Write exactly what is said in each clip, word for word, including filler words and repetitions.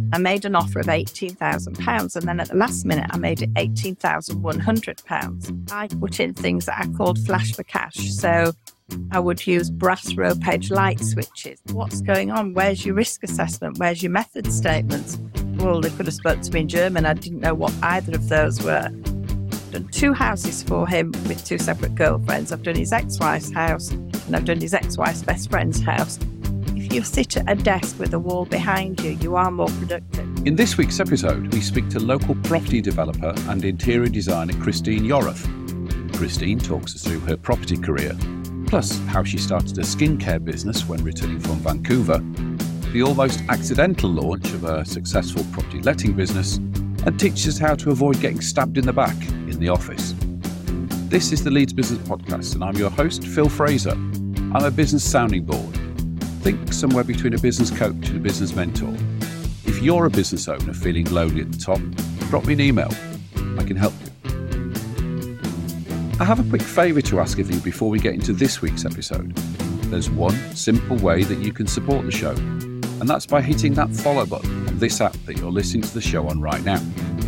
I made an offer of eighteen thousand pounds, and then at the last minute I made it eighteen thousand one hundred pounds. I put in things that I called flash for cash. So I would use brass rope edge light switches. What's going on? Where's your risk assessment? Where's your method statements? Well, they could have spoke to me in German. I didn't know what either of those were. I've done two houses for him with two separate girlfriends. I've done his ex-wife's house and I've done his ex-wife's best friend's house. If you sit at a desk with a wall behind you, you are more productive. In this week's episode, we speak to local property developer and interior designer Christine Yorath. Christine talks us through her property career, plus how she started a skincare business when returning from Vancouver, the almost accidental launch of a successful property letting business, and teaches us how to avoid getting stabbed in the back in the office. This is the Leeds Business Podcast, and I'm your host, Phil Fraser. I'm a business sounding board. Think somewhere between a business coach and a business mentor. If you're a business owner feeling lonely at the top, drop me an email. I can help you. I have a quick favour to ask of you before we get into this week's episode. There's one simple way that you can support the show, and that's by hitting that follow button on this app that you're listening to the show on right now.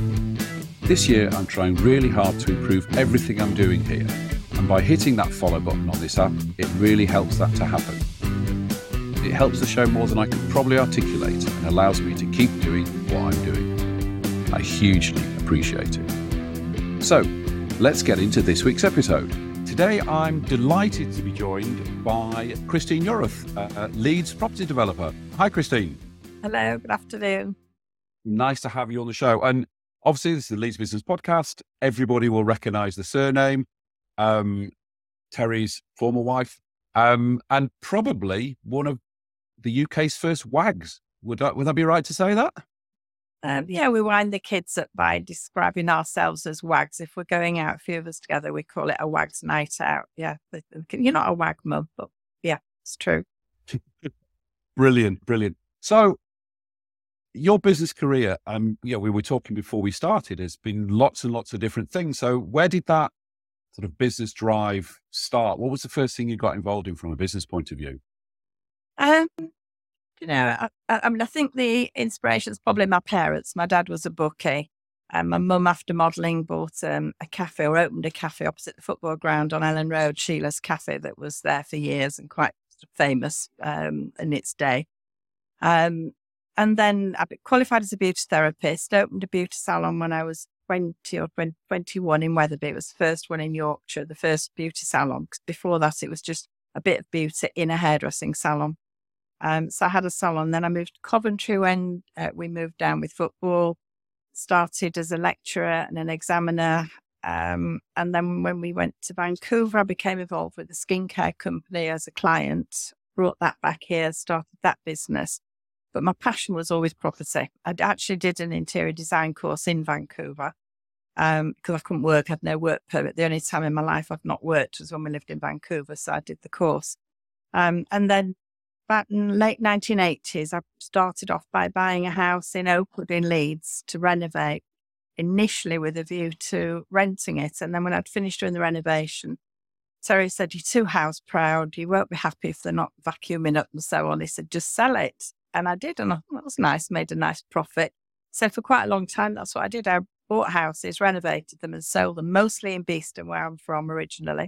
This year, I'm trying really hard to improve everything I'm doing here, and by hitting that follow button on this app, it really helps that to happen. It helps the show more than I can probably articulate and allows me to keep doing what I'm doing. I hugely appreciate it. So, let's get into this week's episode. Today, I'm delighted to be joined by Christine Yorath, a Leeds property developer. Hi, Christine. Hello, good afternoon. Nice to have you on the show. And obviously, this is the Leeds Business Podcast. Everybody will recognise the surname. Um, Terry's former wife, um, and probably one of the U K's first wags. Would that, would that be right to say that? Um, yeah, we wind the kids up by describing ourselves as wags. If we're going out, a few of us together, we call it a wags night out. Yeah, you're not a wag, mum, but yeah, it's true. Brilliant, brilliant. So your business career, um, yeah, we were talking before we started, has been lots and lots of different things. So where did that sort of business drive start? What was the first thing you got involved in from a business point of view? Um, you know, I, I mean, I think the inspiration is probably my parents. My dad was a bookie, and my mum, after modelling, bought um, a cafe or opened a cafe opposite the football ground on Ellen Road, Sheila's Cafe, that was there for years and quite famous um, in its day. Um, and then I qualified as a beauty therapist, opened a beauty salon when I was twenty or twenty-one in Wetherby. It was the first one in Yorkshire, the first beauty salon. Before that, it was just a bit of beauty in a hairdressing salon. Um, so I had a salon. Then I moved to Coventry when uh, we moved down with football, started as a lecturer and an examiner. Um, and then when we went to Vancouver, I became involved with a skincare company as a client, brought that back here, started that business. But my passion was always property. I actually did an interior design course in Vancouver um, because I couldn't work. I had no work permit. The only time in my life I've not worked was when we lived in Vancouver. So I did the course. Um, and then back in late nineteen eighties, I started off by buying a house in Oakwood in Leeds to renovate, initially with a view to renting it. And then when I'd finished doing the renovation, Terry said, "You're too house proud. You won't be happy if they're not vacuuming up and so on." He said, "Just sell it." And I did, and that was nice, made a nice profit. So for quite a long time, that's what I did. I bought houses, renovated them and sold them, mostly in Beeston, where I'm from originally.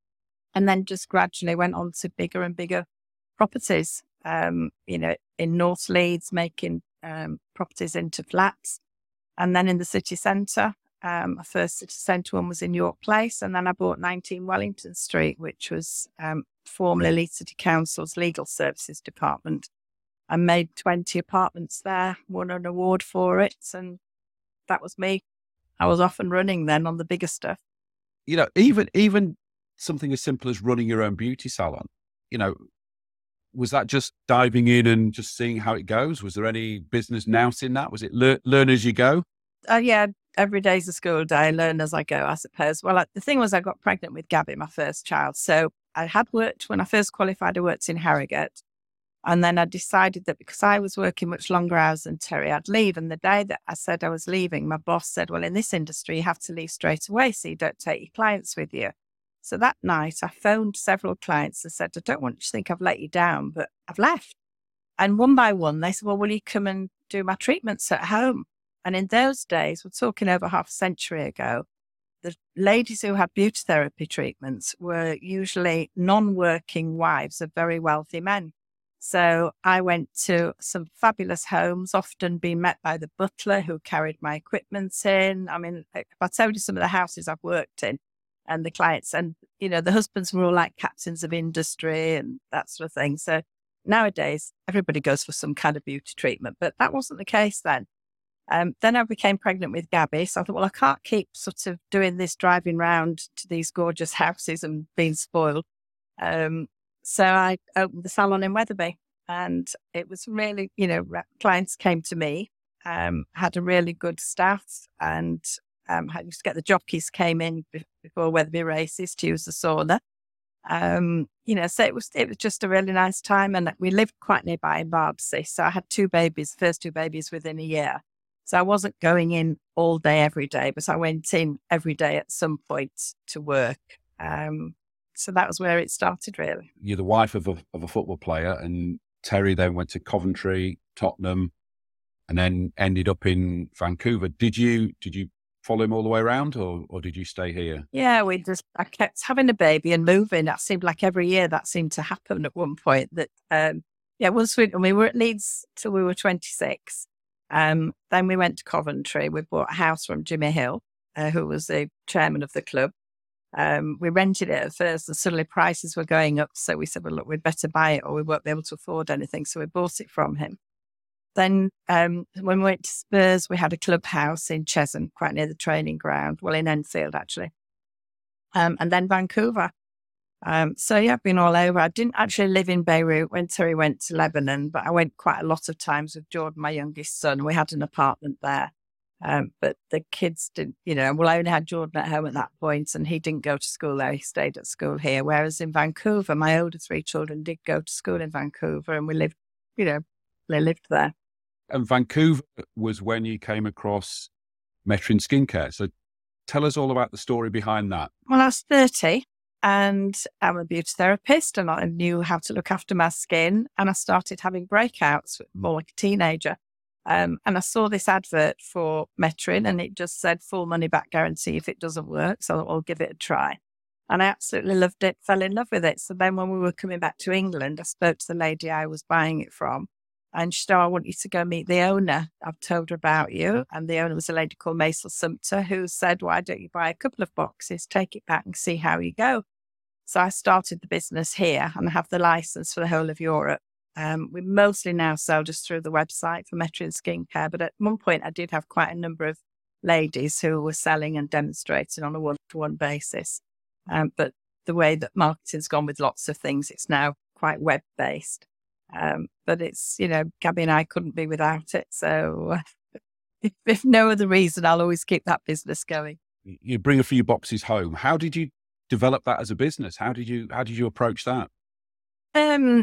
And then just gradually went on to bigger and bigger properties, um, you know, in North Leeds, making um, properties into flats. And then in the city centre, um, my first city centre one was in York Place. And then I bought nineteen Wellington Street, which was um, formerly Leeds City Council's Legal Services Department. I made twenty apartments there, won an award for it. And that was me. I was off and running then on the bigger stuff. You know, even even something as simple as running your own beauty salon, you know, was that just diving in and just seeing how it goes? Was there any business nous in that? Was it lear- learn as you go? Uh, yeah, every day's a school day, learn as I go, I suppose. Well, I, the thing was I got pregnant with Gabby, my first child. So I had worked, when I first qualified, I worked in Harrogate. And then I decided that because I was working much longer hours than Terry, I'd leave. And the day that I said I was leaving, my boss said, "Well, in this industry, you have to leave straight away so you don't take your clients with you." So that night, I phoned several clients and said, "I don't want you to think I've let you down, but I've left." And one by one, they said, "Well, will you come and do my treatments at home. And in those days, we're talking over half a century ago, the ladies who had beauty therapy treatments were usually non-working wives of very wealthy men. So I went to some fabulous homes, often being met by the butler who carried my equipment in. I mean, if I tell you some of the houses I've worked in and the clients, and, you know, the husbands were all like captains of industry and that sort of thing. So nowadays, everybody goes for some kind of beauty treatment, but that wasn't the case then. Um, then I became pregnant with Gabby. So I thought, well, I can't keep sort of doing this, driving round to these gorgeous houses and being spoiled. Um, so I opened the salon in Wetherby, and it was really, you know, clients came to me, um, had a really good staff, and um, I used to get the jockeys came in before Wetherby races to use the sauna. Um, you know, so it was, it was just a really nice time. And we lived quite nearby in Bardsey. So I had two babies, first two babies within a year. So I wasn't going in all day, every day, but I went in every day at some point to work. Um, so that was where it started, really. You're the wife of a, of a football player, and Terry then went to Coventry, Tottenham, and then ended up in Vancouver. Did you did you follow him all the way around, or or did you stay here? Yeah, we just, I kept having a baby and moving. That seemed like every year that seemed to happen at one point. That, um, yeah, once we, we were at Leeds till we were twenty-six. Um, then we went to Coventry. We bought a house from Jimmy Hill, uh, who was the chairman of the club. Um, we rented it at first, and suddenly prices were going up. So we said, well, look, we'd better buy it or we won't be able to afford anything. So we bought it from him. Then um, when we went to Spurs, we had a clubhouse in Chesham, quite near the training ground. Well, in Enfield, actually. Um, and then Vancouver. Um, so yeah, I've been all over. I didn't actually live in Beirut when Terry went to Lebanon, but I went quite a lot of times with Jordan, my youngest son. We had an apartment there. Um, but the kids didn't, you know, well, I only had Jordan at home at that point, and he didn't go to school there. He stayed at school here. Whereas in Vancouver, my older three children did go to school in Vancouver, and we lived, you know, they lived there. And Vancouver was when you came across Metrin Skincare. So tell us all about the story behind that. Well, I was thirty. And I'm a beauty therapist, and I knew how to look after my skin. And I started having breakouts more like a teenager. Um, and I saw this advert for Metrin, and it just said full money back guarantee if it doesn't work. So I'll give it a try. And I absolutely loved it, fell in love with it. So then when we were coming back to England, I spoke to the lady I was buying it from. And she said, oh, I want you to go meet the owner. I've told her about you. And the owner was a lady called Maisel Sumter, who said, why don't you buy a couple of boxes, take it back and see how you go? So I started the business here, and I have the license for the whole of Europe. Um, we mostly now sell just through the website for Metrin Skincare. But at one point, I did have quite a number of ladies who were selling and demonstrating on a one-to-one basis. Um, but the way that marketing's gone with lots of things, it's now quite web-based. Um, but it's, you know, Gabby and I couldn't be without it. So if, if no other reason, I'll always keep that business going. You bring a few boxes home. How did you develop that as a business? How did you, how did you approach that? Um,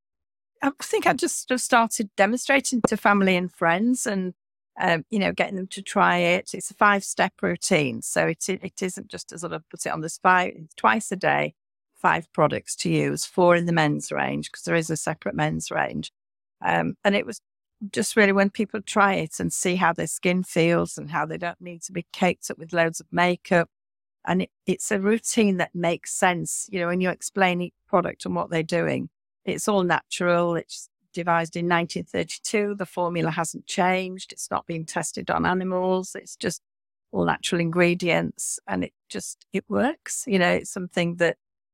I think I just sort of started demonstrating to family and friends, and, um, you know, getting them to try it. It's a five step routine. So it, it isn't just to sort of put it on this five, twice a day. Five products to use, four in the men's range, because there is a separate men's range. Um, and it was just really when people try it and see how their skin feels and how they don't need to be caked up with loads of makeup. And it, it's a routine that makes sense. You know, when you explain each product and what they're doing, it's all natural. It's devised in nineteen thirty-two. The formula hasn't changed. It's not been tested on animals. It's just all natural ingredients, and it just, it works. You know, it's something that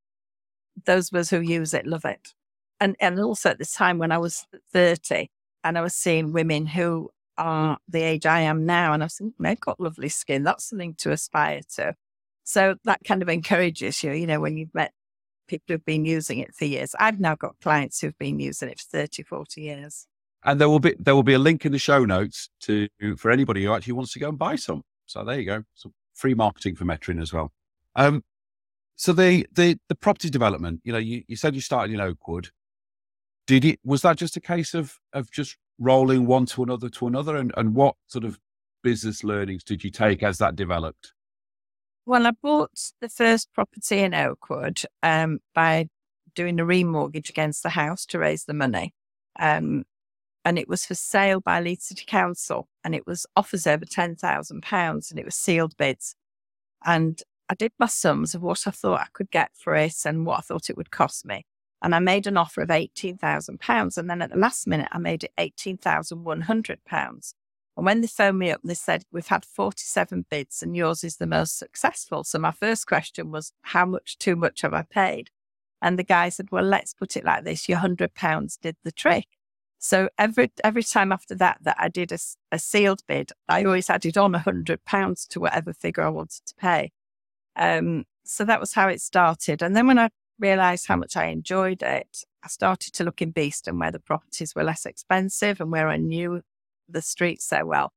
those of us who use it love it. And and also at this time when I was thirty, and I was seeing women who are the age I am now, and I was thinking, they've got lovely skin. That's something to aspire to. So that kind of encourages you, you know, when you've met people who've been using it for years. I've now got clients who've been using it for thirty, forty years. And there will be, there will be a link in the show notes to, for anybody who actually wants to go and buy some. So there you go. Some free marketing for Metrin as well. Um, So the, the, the property development, you know, you, you said you started in Oakwood. Did it, was that just a case of, of just rolling one to another to another? And, and what sort of business learnings did you take as that developed? Well, I bought the first property in Oakwood um, by doing a remortgage against the house to raise the money. Um, and it was for sale by Leeds City Council, and it was offers over ten thousand pounds, and it was sealed bids. And I did my sums of what I thought I could get for it and what I thought it would cost me. And I made an offer of eighteen thousand pounds. And then at the last minute, I made it eighteen thousand one hundred pounds. And when they phoned me up, they said, we've had forty-seven bids and yours is the most successful. So my first question was, how much too much have I paid? And the guy said, well, let's put it like this. Your one hundred pounds did the trick. So every every time after that, that I did a, a sealed bid, I always added on one hundred pounds to whatever figure I wanted to pay. Um, so that was how it started. And then when I realised how much I enjoyed it, I started to look in Beeston where the properties were less expensive and where I knew the streets so well.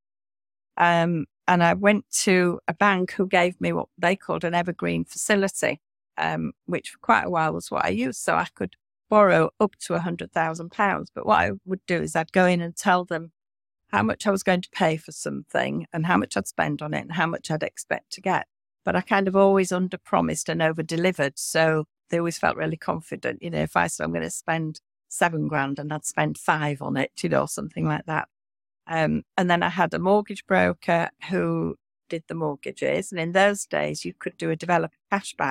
Um, and I went to a bank who gave me what they called an evergreen facility, um, which for quite a while was what I used. So I could borrow up to one hundred thousand pounds. But what I would do is I'd go in and tell them how much I was going to pay for something and how much I'd spend on it and how much I'd expect to get. But I kind of always under-promised and over-delivered. So they always felt really confident. You know, if I said I'm going to spend seven grand and I'd spend five on it, you know, something like that. Um, and then I had a mortgage broker who did the mortgages. And in those days, you could do a developer cashback.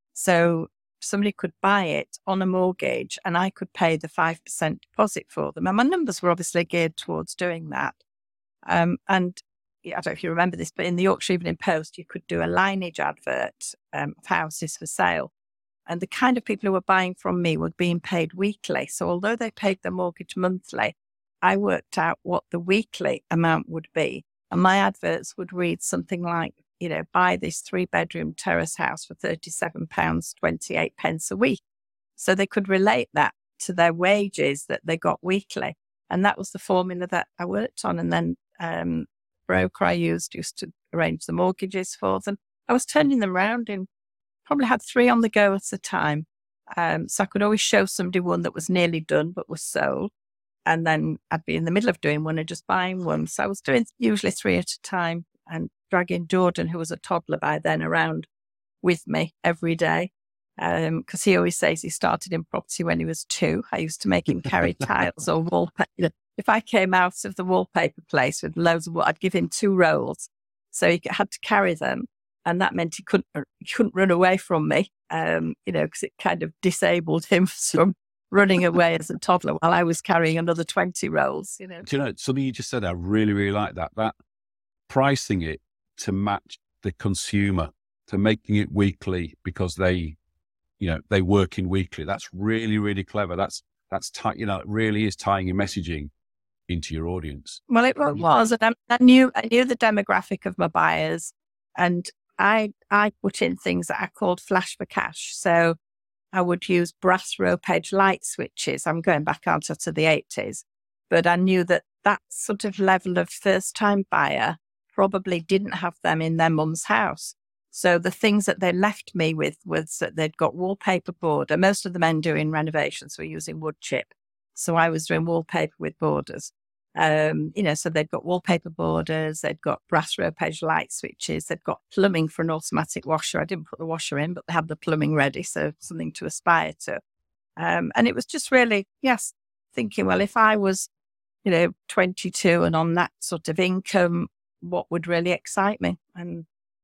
So somebody could buy it on a mortgage and I could pay the five percent deposit for them. And my numbers were obviously geared towards doing that. Um, and I don't know if you remember this, but in the Yorkshire Evening Post, you could do a lineage advert um, of houses for sale. And the kind of people who were buying from me were being paid weekly. So although they paid their mortgage monthly, I worked out what the weekly amount would be. And my adverts would read something like, you know, buy this three bedroom terrace house for thirty-seven pounds twenty-eight pence a week. So they could relate that to their wages that they got weekly. And that was the formula that I worked on. And then um, broker I used used to arrange the mortgages for them. I was turning them around in, probably had three on the go at a time. Um, so I could always show somebody one that was nearly done but was sold. And then I'd be in the middle of doing one and just buying one. So I was doing usually three at a time and dragging Jordan, who was a toddler by then, around with me every day. Because um, he always says he started in property when he was two. I used to make him carry tiles or wallpaper. You know, if I came out of the wallpaper place with loads of wood, I'd give him two rolls. So he had to carry them. And that meant he couldn't, he couldn't run away from me, um, you know, because it kind of disabled him from running away as a toddler while I was carrying another twenty rolls, you know. Do you know, something you just said, I really, really like that, that pricing it to match the consumer, to making it weekly because they, you know, they work in weekly. That's really, really clever. That's, that's, t- you know, it really is tying your messaging into your audience. Well, it was, and I knew, I knew the demographic of my buyers, and I, I put in things that I called flash for cash. So I would use brass rope edge light switches. I'm going back out to the eighties, but I knew that that sort of level of first time buyer probably didn't have them in their mum's house. So the things that they left me with was that they'd got wallpaper border. Most of the men doing renovations were using wood chip. So I was doing wallpaper with borders. Um, you know, so they'd got wallpaper borders, they'd got brass rope edge light switches, they'd got plumbing for an automatic washer. I didn't put the washer in, but they had the plumbing ready, so something to aspire to. Um, and it was just really, yes, thinking, well, if I was, you know, twenty-two and on that sort of income, what would really excite me? And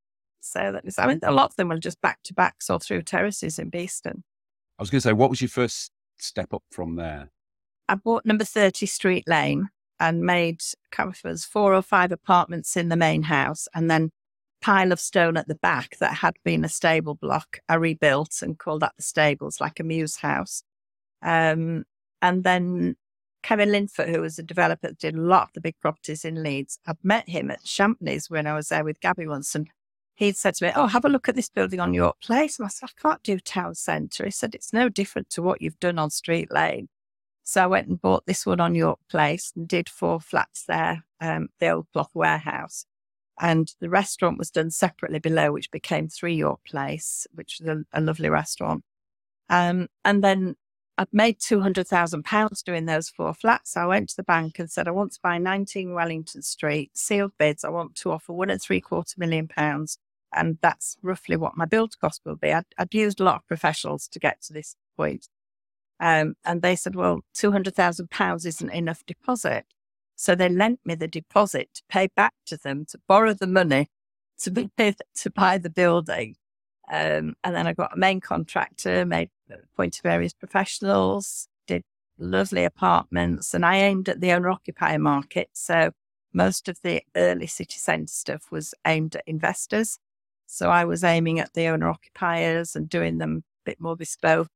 so that is, I mean, a lot of them were just back to backs or through terraces in Beeston. I was going to say, what was your first step up from there? I bought number thirty Street Lane and made was four or five apartments in the main house, and then pile of stone at the back that had been a stable block. I rebuilt and called that the stables, like a muse house. Um, and then Kevin Linfoot, who was a developer that did a lot of the big properties in Leeds, I'd met him at Champneys when I was there with Gabby once, and he'd said to me, oh, have a look at this building on York Place. And I said, I can't do town centre. He said, it's no different to what you've done on Street Lane. So I went and bought this one on York Place and did four flats there, um, the old cloth warehouse. And the restaurant was done separately below, which became Three York Place, which was a, a lovely restaurant. Um, and then I'd made two hundred thousand pounds doing those four flats. So I went to the bank and said, I want to buy nineteen Wellington Street, sealed bids. I want to offer one and three quarter million pounds. And that's roughly what my build cost will be. I'd, I'd used a lot of professionals to get to this point. Um, and they said, well, two hundred thousand pounds isn't enough deposit. So they lent me the deposit to pay back to them, to borrow the money, to, be, to buy the building. Um, and then I got a main contractor, made appointed various professionals, did lovely apartments, and I aimed at the owner-occupier market. So most of the early city centre stuff was aimed at investors. So I was aiming at the owner-occupiers and doing them a bit more bespoke.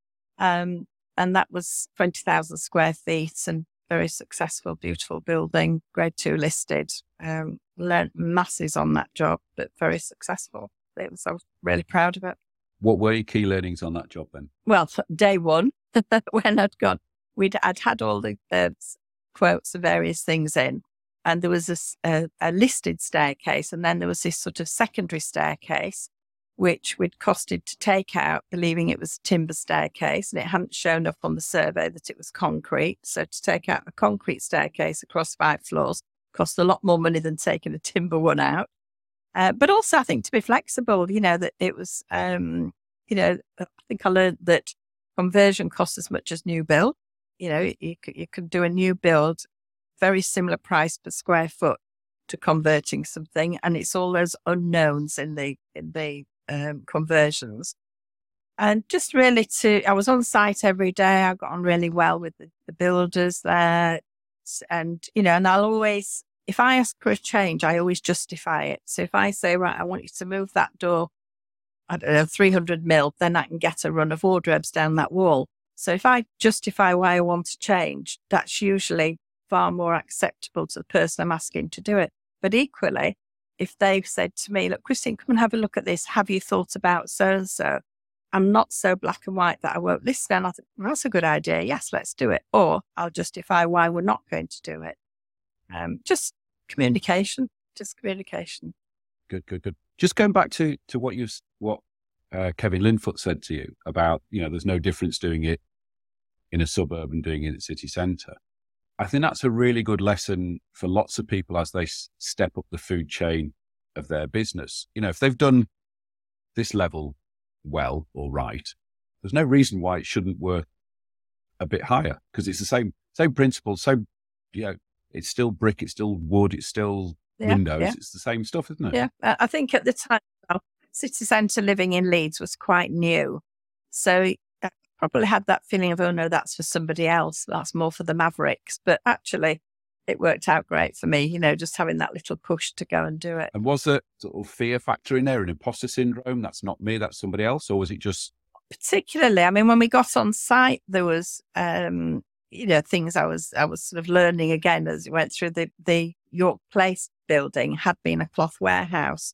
Um, and that was twenty thousand square feet and very successful, beautiful building, grade two listed. Um, learned masses on that job, but very successful. It was, I was really proud of it. What were your key learnings on that job then? Well, day one, when I'd gone, we'd I'd had all the uh, quotes of various things in, and there was this, uh, a listed staircase, and then there was this sort of secondary staircase, which we'd costed to take out, believing it was a timber staircase, and it hadn't shown up on the survey that it was concrete. So to take out a concrete staircase across five floors cost a lot more money than taking a timber one out. Uh, but also, I think, to be flexible, you know, that it was, um, you know, I think I learned that conversion costs as much as new build. You know, you could, you could do a new build, very similar price per square foot to converting something. And it's all those unknowns in the, in the um, conversions. And just really to, I was on site every day. I got on really well with the, the builders there. And, you know, and I'll always, if I ask for a change, I always justify it. So if I say, right, I want you to move that door, I don't know, three hundred mil, then I can get a run of wardrobes down that wall. So if I justify why I want to change, that's usually far more acceptable to the person I'm asking to do it. But equally, if they've said to me, look, Christine, come and have a look at this. Have you thought about so-and-so? I'm not so black and white that I won't listen. And I think, well, that's a good idea. Yes, let's do it. Or I'll justify why we're not going to do it. Um, just communication, just communication. Good, good, good. Just going back to to what you what uh, Kevin Linfoot said to you about, you know, there's no difference doing it in a suburb and doing it in the city centre. I think that's a really good lesson for lots of people as they s- step up the food chain of their business. You know, if they've done this level well or right, there's no reason why it shouldn't work a bit higher, because it's the same same principle. Same, you know, it's still brick, it's still wood, it's still Yeah, windows. yeah. It's the same stuff, isn't it? Yeah, I I think at the time, well, city centre living in Leeds was quite new. So I probably had that feeling of, oh no, that's for somebody else. That's more for the Mavericks. But actually, it worked out great for me, you know, just having that little push to go and do it. And was there sort of fear factor in there, an imposter syndrome? That's not me, that's somebody else? Or was it just... Particularly, I mean, when we got on site, there was, um, you know, things I was I was sort of learning again as we went through. The, the York Place building had been a cloth warehouse,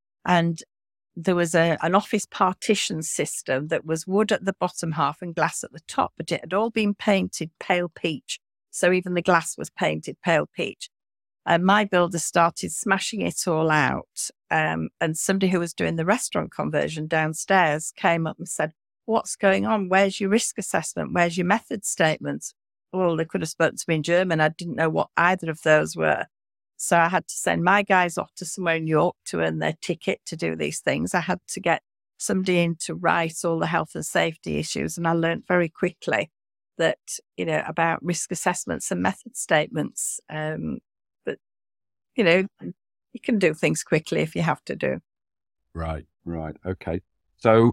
and there was a, an office partition system that was wood at the bottom half and glass at the top, but it had all been painted pale peach. So even the glass was painted pale peach. And my builder started smashing it all out. Um, and somebody who was doing the restaurant conversion downstairs came up and said, what's going on? Where's your risk assessment? Where's your method statements? Well, they could have spoken to me in German. I didn't know what either of those were. So I had to send my guys off to somewhere in York to earn their ticket to do these things. I had to get somebody in to write all the health and safety issues. And I learned very quickly that, you know, about risk assessments and method statements. Um, but, you know, you can do things quickly if you have to do. Right, right. Okay. So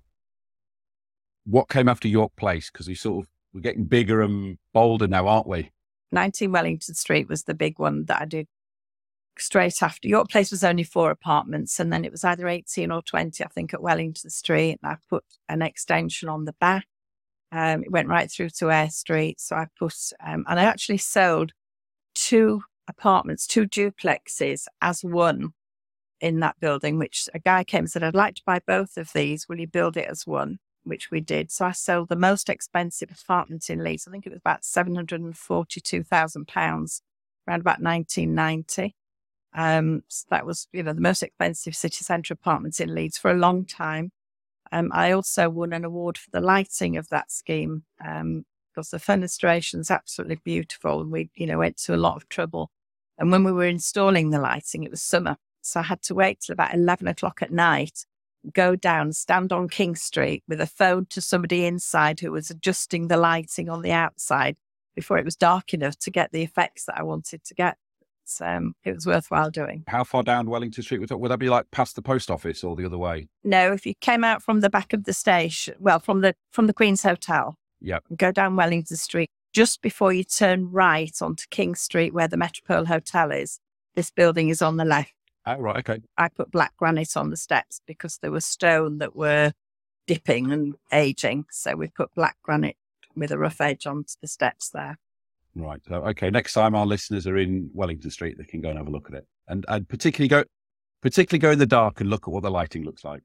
what came after York Place? Because we sort of, we're getting bigger and bolder now, aren't we? nineteen Wellington Street was the big one that I did straight after. York Place was only four apartments, and then it was either eighteen or twenty, I think, at Wellington Street. And I put an extension on the back. Um, it went right through to Eyre Street. So I put, um, and I actually sold two apartments, two duplexes as one in that building, which a guy came and said, I'd like to buy both of these. Will you build it as one? Which we did. So I sold the most expensive apartment in Leeds. I think it was about seven hundred forty-two thousand pounds, around about nineteen ninety. Um, so that was, you know, the most expensive city centre apartments in Leeds for a long time. Um, I also won an award for the lighting of that scheme, um, because the fenestration is absolutely beautiful. And we, you know, went to a lot of trouble. And when we were installing the lighting, it was summer. So I had to wait till about eleven o'clock at night go down, stand on King Street with a phone to somebody inside who was adjusting the lighting on the outside before it was dark enough to get the effects that I wanted to get. So um, it was worthwhile doing. How far down Wellington Street would that, would that be, like past the post office or the other way? No, if you came out from the back of the station, well, from the from the Queen's Hotel, yep. and go down Wellington Street, just before you turn right onto King Street where the Metropole Hotel is, this building is on the left. Oh, right, okay. I put black granite on the steps because there was stone that were dipping and aging. So we put black granite with a rough edge onto the steps there. Right. So, okay. Next time our listeners are in Wellington Street, they can go and have a look at it, and and particularly go, particularly go in the dark and look at what the lighting looks like.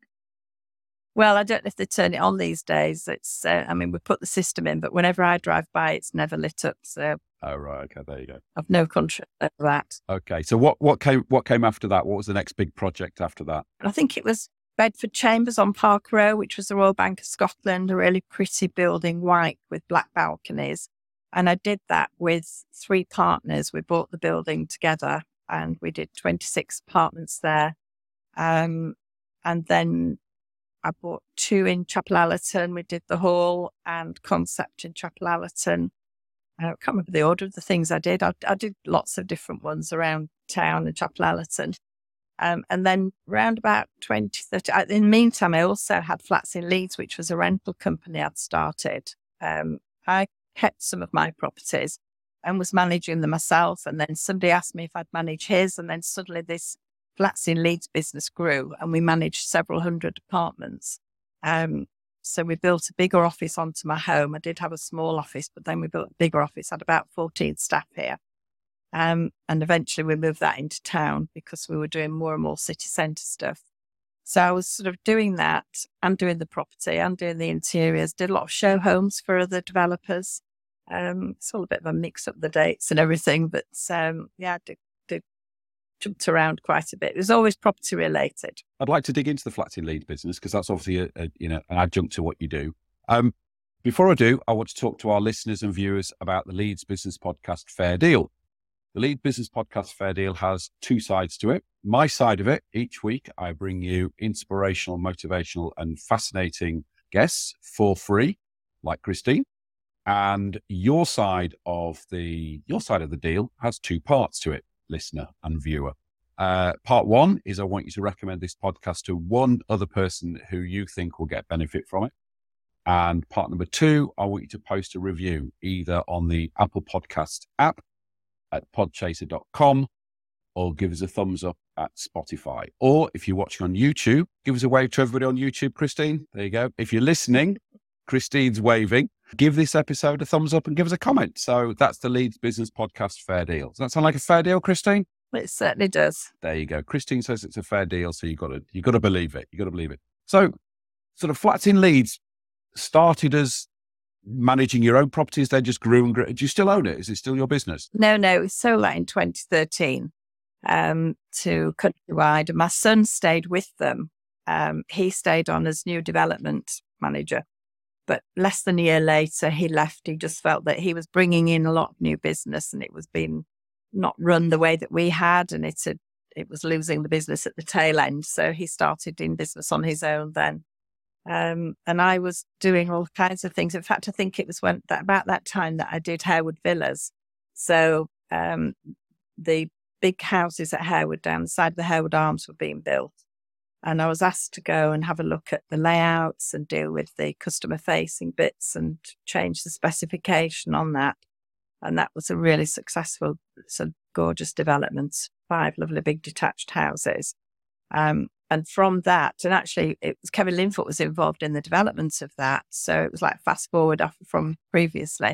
Well, I don't know if they turn it on these days. It's, uh, I mean, we put the system in, but whenever I drive by, it's never lit up. So, oh right, okay, there you go. I've no control over that. Okay. So what what came what came after that? What was the next big project after that? I think it was Bedford Chambers on Park Row, which was the Royal Bank of Scotland, a really pretty building, white with black balconies. And I did that with three partners. We bought the building together and we did twenty-six apartments there. Um, and then I bought two in Chapel Allerton. We did the hall and concept in Chapel Allerton. I can't remember the order of the things I did. I, I did lots of different ones around town and Chapel Allerton. Um, and then round about twenty thirty, in the meantime, I also had Flats in Leeds, which was a rental company I'd started. Um, I kept some of my properties and was managing them myself. And then somebody asked me if I'd manage his. And then suddenly this Flats in Leeds business grew and we managed several hundred apartments. Um, so we built a bigger office onto my home. I did have a small office, but then we built a bigger office, had about fourteen staff here. Um, and eventually we moved that into town because we were doing more and more city centre stuff. So I was sort of doing that and doing the property and doing the interiors, did a lot of show homes for other developers. Um, it's all a bit of a mix up the dates and everything, but um, yeah, I did, did jumped around quite a bit. It was always property related. I'd like to dig into the Flats in Leeds business because that's obviously a, a, you know, an adjunct to what you do. Um, before I do, I want to talk to our listeners and viewers about the Leeds Business Podcast Fair Deal. The Leeds Business Podcast Fair Deal has two sides to it. My side of it, each week I bring you inspirational, motivational and fascinating guests for free, like Christine. And your side of the your side of the deal has two parts to it, listener and viewer. Uh, part one is I want you to recommend this podcast to one other person who you think will get benefit from it. And part number two, I want you to post a review either on the Apple Podcast app at podchaser dot com or give us a thumbs up at Spotify. Or if you're watching on YouTube, give us a wave to everybody on YouTube, Christine. There you go. If you're listening, Christine's waving. Give this episode a thumbs up and give us a comment. So that's the Leeds Business Podcast Fair Deal. Does that sound like a fair deal, Christine? It certainly does. There you go. Christine says it's a fair deal, so you got to you got to believe it. You got to believe it. So, sort of Flats in Leeds started as managing your own properties, then just grew and grew. Do you still own it? Is it still your business? No, no. We sold that in twenty thirteen um, to Countrywide. And my son stayed with them. Um, he stayed on as new development manager. But less than a year later, he left. He just felt that he was bringing in a lot of new business and it was being not run the way that we had. And it had, it was losing the business at the tail end. So he started in business on his own then. Um, and I was doing all kinds of things. In fact, I think it was when that, about that time that I did Harewood Villas. So um, the big houses at Harewood, down the side of the Harewood Arms, were being built. And I was asked to go and have a look at the layouts and deal with the customer facing bits and change the specification on that. And that was a really successful, it's a gorgeous development, five lovely big detached houses. Um, and from that, and actually it was Kevin Linfoot was involved in the development of that. So it was like fast forward after from previously.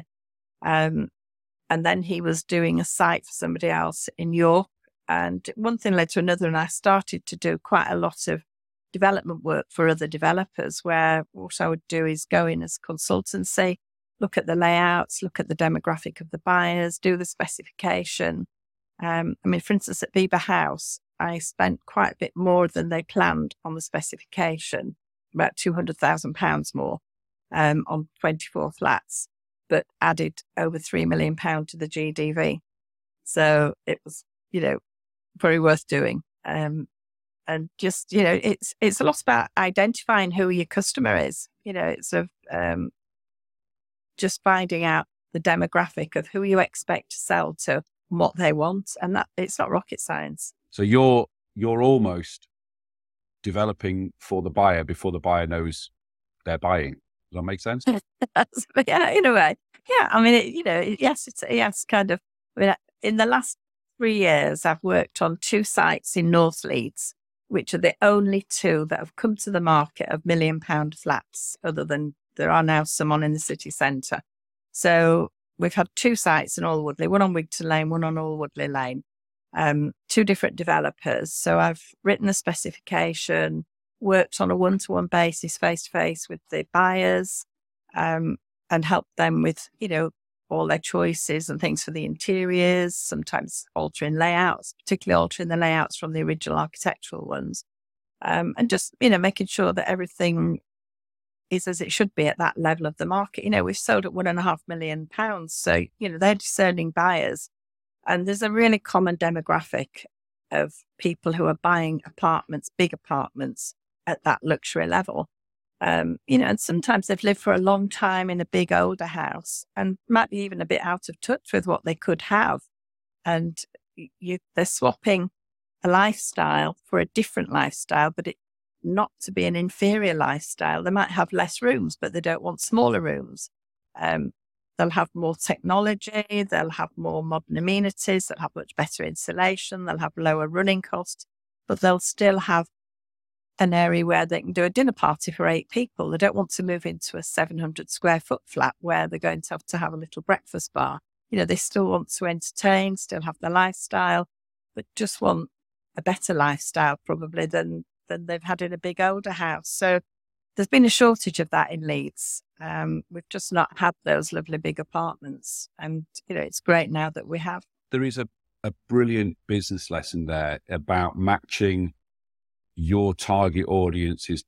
Um, and then he was doing a site for somebody else in York. And one thing led to another, and I started to do quite a lot of development work for other developers, where what I would do is go in as consultancy, look at the layouts, look at the demographic of the buyers, do the specification. Um, I mean, for instance, at Bieber House, I spent quite a bit more than they planned on the specification, about two hundred thousand pounds more um, on twenty-four flats, but added over three million pounds to the G D V. So it was, you know, very worth doing. Um, and just, you know, it's it's a lot about identifying who your customer is. You know, it's of um, just finding out the demographic of who you expect to sell to and what they want. And that it's not rocket science. So you're you're almost developing for the buyer before the buyer knows they're buying. Does that make sense? Yeah, in a way. Yeah, I mean, it, you know, it, yes, it's yes, kind of. I mean, in the last three years, I've worked on two sites in North Leeds, which are the only two that have come to the market of million pound flats, other than there are now some on in the city centre. So we've had two sites in Alwoodley, one on Wigton Lane, one on Alwoodley Lane, um, two different developers. So I've written the specification, worked on a one-to-one basis, face-to-face with the buyers, um, and helped them with, you know, all their choices and things for the interiors, sometimes altering layouts, particularly altering the layouts from the original architectural ones. Um, and just, you know, making sure that everything is as it should be at that level of the market. You know, we've sold at one and a half million pounds. So, you know, they're discerning buyers. And there's a really common demographic of people who are buying apartments, big apartments at that luxury level. Um, you know, and sometimes they've lived for a long time in a big older house and might be even a bit out of touch with what they could have. And you, they're swapping a lifestyle for a different lifestyle, but it not to be an inferior lifestyle. They might have less rooms, but they don't want smaller rooms. Um, they'll have more technology, they'll have more modern amenities, they'll have much better insulation, they'll have lower running costs, but they'll still have an area where they can do a dinner party for eight people. They don't want to move into a seven hundred square foot flat where they're going to have to have a little breakfast bar. You know, they still want to entertain, still have the lifestyle, but just want a better lifestyle probably than, than they've had in a big older house. So there's been a shortage of that in Leeds. Um, we've just not had those lovely big apartments. And, you know, it's great now that we have. There is a, a brilliant business lesson there about matching your target audience's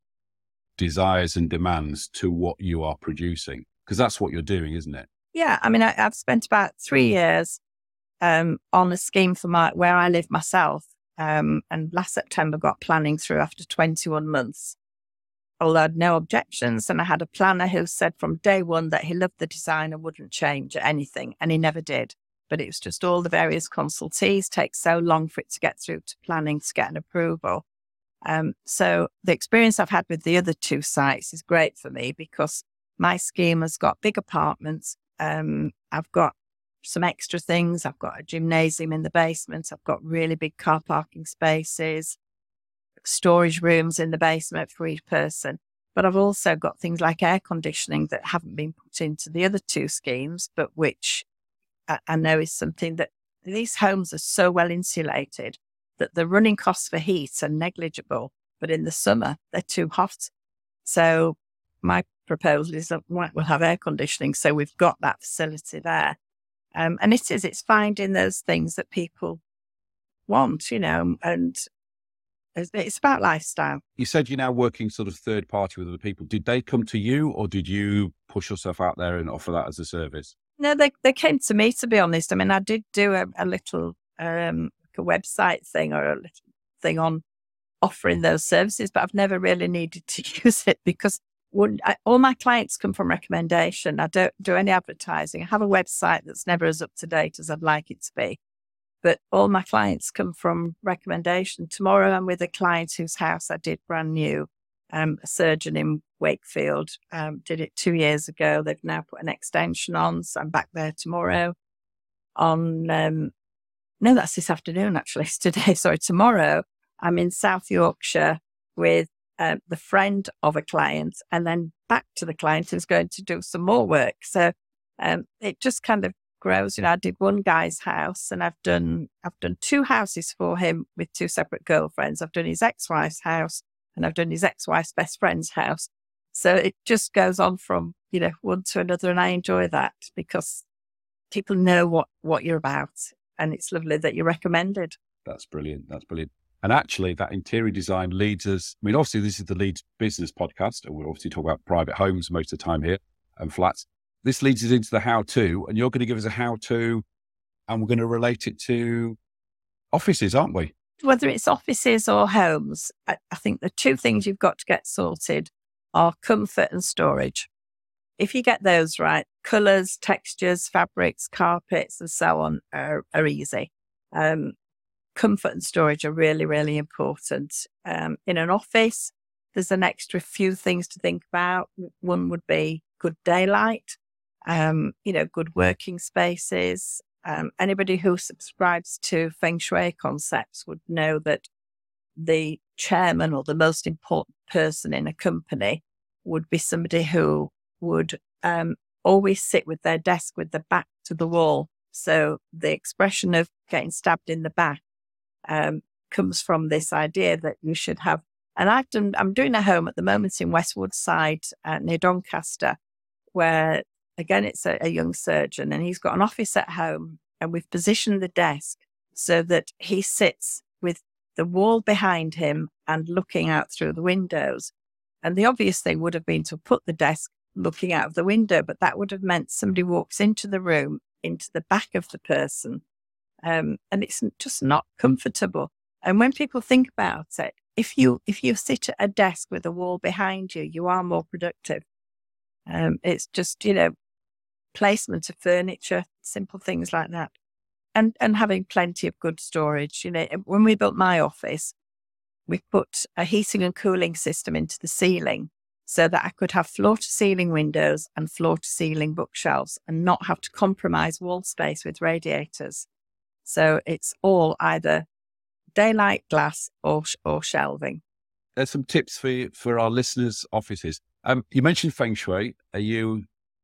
desires and demands to what you are producing, because that's what you're doing, isn't it? Yeah. I mean, I, I've spent about three years um, on a scheme for my where I live myself. Um, and last September got planning through after twenty-one months. Although I had no objections, and I had a planner who said from day one that he loved the design and wouldn't change anything, and he never did. But it was just all the various consultees take so long for it to get through to planning to get an approval. Um, so the experience I've had with the other two sites is great for me because my scheme has got big apartments. Um, I've got some extra things. I've got a gymnasium in the basement. I've got really big car parking spaces, storage rooms in the basement for each person. But I've also got things like air conditioning that haven't been put into the other two schemes, but which I, I know is something that these homes are so well insulated that the running costs for heat are negligible, but in the summer, they're too hot. So my proposal is that we'll have air conditioning. So we've got that facility there. Um, and it is, it's finding those things that people want, you know, and it's about lifestyle. You said you're now working sort of third party with other people. Did they come to you or did you push yourself out there and offer that as a service? No, they they came to me, to be honest. I mean, I did do a, a little um, a website thing or a little thing on offering those services, but I've never really needed to use it because when I, all my clients come from recommendation. I don't do any advertising. I have a website that's never as up to date as I'd like it to be. But all my clients come from recommendation. Tomorrow I'm with a client whose house I did brand new, um, a surgeon in Wakefield, um, did it two years ago. They've now put an extension on, so I'm back there tomorrow. On, um, no, that's this afternoon actually, it's today, sorry, tomorrow I'm in South Yorkshire with um, the friend of a client and then back to the client who's going to do some more work. So um, it just kind of grows. You know, I did one guy's house and I've done, I've done two houses for him with two separate girlfriends. I've done his ex-wife's house and I've done his ex-wife's best friend's house. So it just goes on from, you know, one to another. And I enjoy that because people know what, what you're about. And it's lovely that you're recommended. That's brilliant. That's brilliant. And actually that interior design leads us, I mean, obviously this is the Leeds Business Podcast, and we'll obviously talk about private homes most of the time here and flats. This leads us into the how-to, and you're going to give us a how-to, and we're going to relate it to offices, aren't we? whether it's offices or homes, I, I think the two things you've got to get sorted are comfort and storage. If you get those right, colours, textures, fabrics, carpets, and so on are, are easy. Um, comfort and storage are really, really important. Um, in an office, there's an extra few things to think about. One would be good daylight, um, you know, good working spaces. Um, anybody who subscribes to Feng Shui concepts would know that the chairman or the most important person in a company would be somebody who would um, always sit with their desk with the back to the wall. So the expression of getting stabbed in the back um, comes from this idea that you should have. And I've done, I'm doing a home at the moment in Westwood Side uh, near Doncaster, where again, it's a, a young surgeon and he's got an office at home, and we've positioned the desk so that he sits with the wall behind him and looking out through the windows. And the obvious thing would have been to put the desk looking out of the window, but that would have meant somebody walks into the room, into the back of the person. Um, and it's just not comfortable. And when people think about it, if you if you sit at a desk with a wall behind you, you are more productive. Um, it's just, you know, placement of furniture, simple things like that. And and having plenty of good storage. You know, when we built my office, we put a heating and cooling system into the ceiling so that I could have floor to ceiling windows and floor to ceiling bookshelves and not have to compromise wall space with radiators. So it's all either daylight glass or or shelving. There's some tips for you, for our listeners' offices. Um, you mentioned Feng Shui. Are you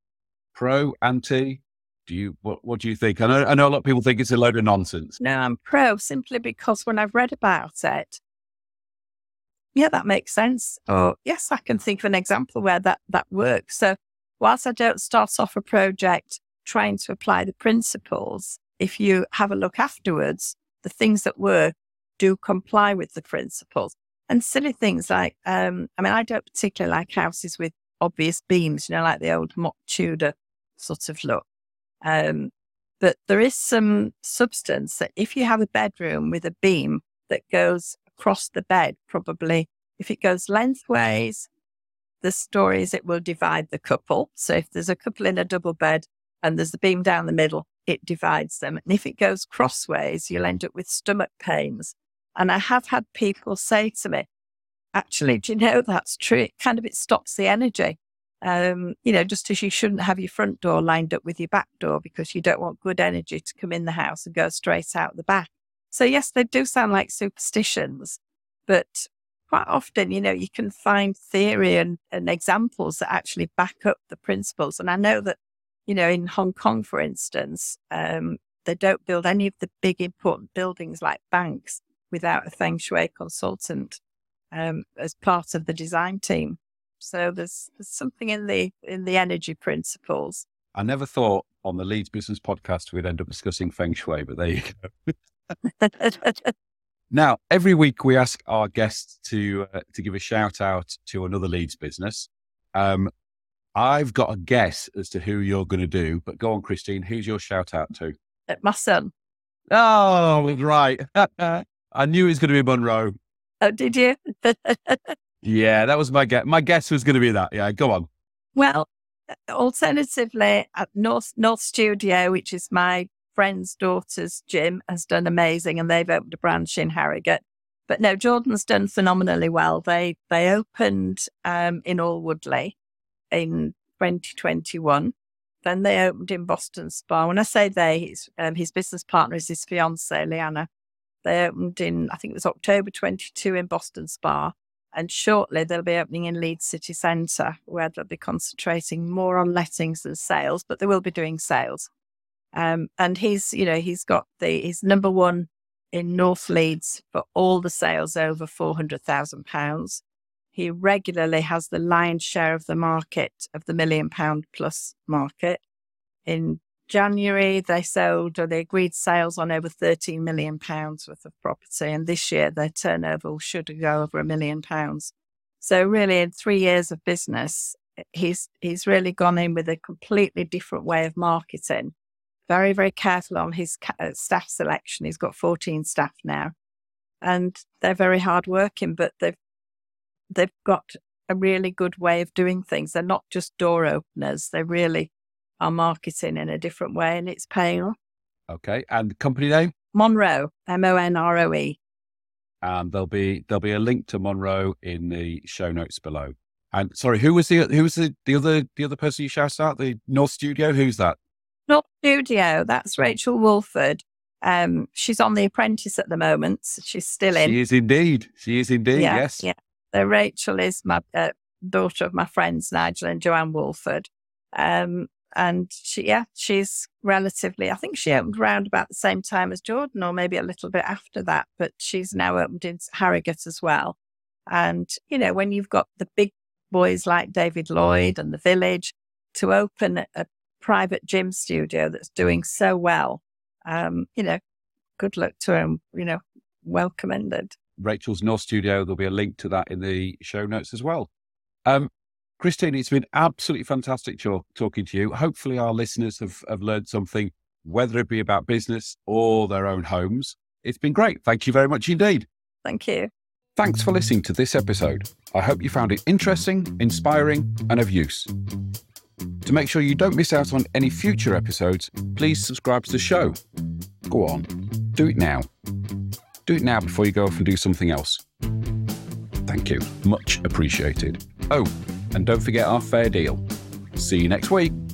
pro, anti? Do you what? What do you think? I know, I know a lot of people think it's a load of nonsense. No, I'm pro simply because when I've read about it, yeah, that makes sense. Or yes, I can think of an example where that that works. So whilst I don't start off a project trying to apply the principles, if you have a look afterwards, the things that work do comply with the principles. And silly things like, um, I mean, I don't particularly like houses with obvious beams, you know, like the old mock Tudor sort of look. Um, but there is some substance that if you have a bedroom with a beam that goes across the bed, probably if it goes lengthways, the story is it will divide the couple. So if there's a couple in a double bed and there's the beam down the middle, it divides them. And if it goes crossways, you'll end up with stomach pains. And I have had people say to me, actually, do you know that's true? It kind of, it stops the energy. Um, you know, just as you shouldn't have your front door lined up with your back door because you don't want good energy to come in the house and go straight out the back. So yes, they do sound like superstitions, but quite often, you know, you can find theory and, and examples that actually back up the principles. And I know that, you know, in Hong Kong, for instance, um, they don't build any of the big important buildings like banks without a Feng Shui consultant um, as part of the design team. So there's, there's something in the in the energy principles. I never thought on the Leeds Business Podcast we'd end up discussing Feng Shui, but there you go. Now, every week we ask our guests to uh, to give a shout out to another Leeds business. Um, I've got a guess as to who you're going to do, but go on, Christine. Who's your shout out to? My son. Oh, right. I knew it was going to be Monroe. Oh, did you? Yeah, that was my guess. My guess was going to be that. Yeah, go on. Well, alternatively, at North North Studio, which is my friend's daughter's gym, has done amazing, and they've opened a branch in Harrogate. But no, Jordan's done phenomenally well. They they opened um, in Alwoodley in twenty twenty-one. Then they opened in Boston Spa. When I say they, his, um, his business partner is his fiancée, Leanna. They opened in, I think it was October twenty-two in Boston Spa. And shortly they'll be opening in Leeds City Centre, where they'll be concentrating more on lettings than sales, but they will be doing sales. Um, and he's, you know, he's got the, he's number one in North Leeds for all the sales over four hundred thousand pounds. He regularly has the lion's share of the market, of the million pound plus market. In January, they sold, or they agreed sales on over thirteen million pounds worth of property. And this year, their turnover should go over a million pounds. So really, in three years of business, he's he's really gone in with a completely different way of marketing. Very, very careful on his staff selection. He's got fourteen staff now. and they're very hardworking, but they've they've got a really good way of doing things. They're not just door openers; they really are marketing in a different way, and it's paying off. Okay, and the company name? Monroe, M O N R O E. And there'll be there'll be a link to Monroe in the show notes below. And sorry, who was the who was the, the other the other person you shouted out? The North Studio? Who's that? North Studio. That's Rachel Wolford. Um, she's on The Apprentice at the moment. So she's still in. She is indeed. She is indeed. Yeah, yes. Yeah. So Rachel is my uh, daughter of my friends Nigel and Joanne Wolford. Um, and she, yeah, she's relatively. I think she opened around about the same time as Jordan, or maybe a little bit after that. But she's now opened in Harrogate as well. And you know, when you've got the big boys like David Lloyd and The Village to open a, a private gym studio that's doing so well, um, you know, good luck to him, you know, well commended. Rachel's North Studio, there'll be a link to that in the show notes as well. Um, Christine, it's been absolutely fantastic talk, talking to you. Hopefully our listeners have, have learned something, whether it be about business or their own homes. It's been great. Thank you very much indeed. Thank you. Thanks for listening to this episode. I hope you found it interesting, inspiring, and of use. To make sure you don't miss out on any future episodes, please subscribe to the show. Go on, do it now. Do it now before you go off and do something else. Thank you. Much appreciated. Oh, and don't forget our fair deal. See you next week.